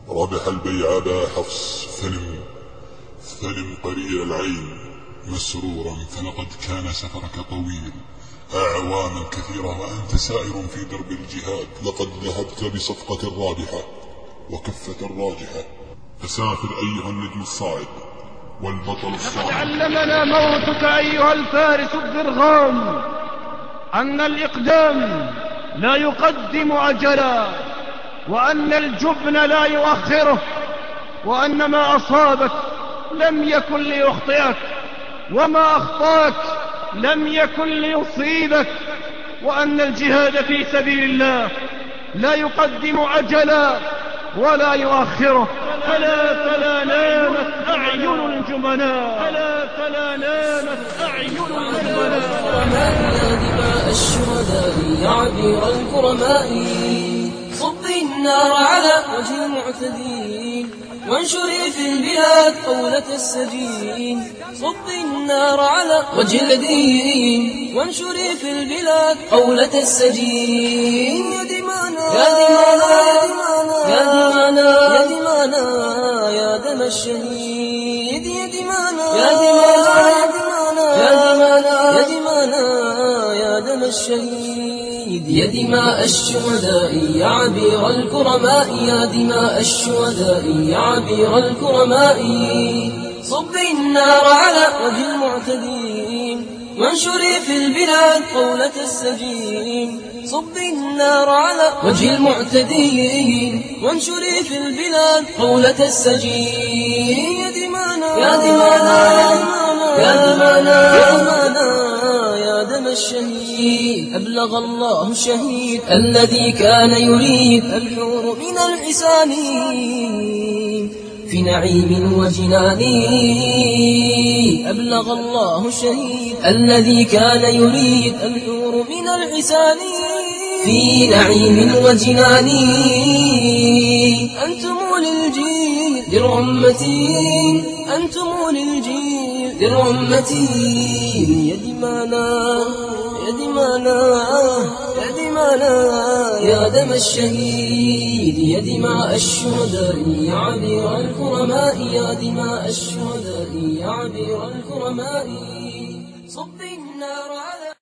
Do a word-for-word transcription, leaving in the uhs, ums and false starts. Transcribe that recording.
ربح البيع أبا حفص فلم فلم قرير العين مسرورا، فلقد كان سفرك طويل أعواما كثيرة وأنت سائر في درب الجهاد، لقد ذهبت بصفقة رابحة وكفة راجحة، فسافر أيها النجم الصاعد والبطل الصاعد. لقد علمنا موتك أيها الفارس الضرغام أن الإقدام لا يقدم أجلا، وأن الجبن لا يؤخره، وأن ما أصابك لم يكن ليخطئك، وما أخطأك لم يكن ليصيبك، وأن الجهاد في سبيل الله لا يقدم أجلا ولا يؤخره. ألا فلا نامت أعين الجبناء، ألا فلا نامت أعين الجبناء. يا دماء الشهداء يا عبير الكرماء، صبي النار على وجه المعتدين وانشري في البلاد قولة السجين. صبي النار على وجه الدين وانشري في البلاد قولة السجين. يا دمانا يا دمانا يا دمانا يا دمانا يا دم الشهيد. يا دمانا يا دمانا يا دمانا يا دمانا يا دم الشهيد. يا دماء الشهداء يا عبير الكرماء، يا دماء الشهداء يا عبير الكرماء، صبي النار على وجه المعتدين وانشري في البلاد قولة السجين. صبي النار على وجه المعتدين وانشري في البلاد قولة السجين. يا دمانا يا دمانا يا دمانا يا دمانا يا دم الشهيد. أبلغ الله الشهيد الذي كان يريد الحور من الحسان في نعيم وجنان. أبلغ الله الشهيد الذي كان يريد الحور من الحسان في نعيم وجنان. أنتم للجيل لرمتي، أنتم للجيل لرمتي. يا دمانا يا دمانا يا دمانا يا دم الشهيد. يا دماء الشهداء يا عبير الكرماء، يا دماء الشهداء يا عبير الكرماء، صبي النار على